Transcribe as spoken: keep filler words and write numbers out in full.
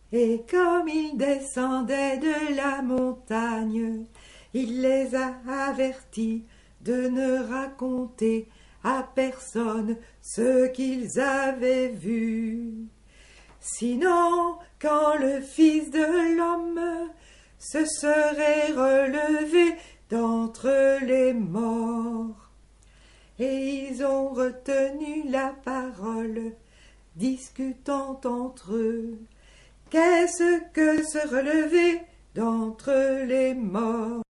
Et comme il descendait de la montagne, il les a avertis de ne raconter à personne ce qu'ils avaient vu. Sinon, quand le Fils de l'homme se serait relevé d'entre les morts. Et ils ont retenu la parole, discutant entre eux. Qu'est-ce que se relever d'entre les morts?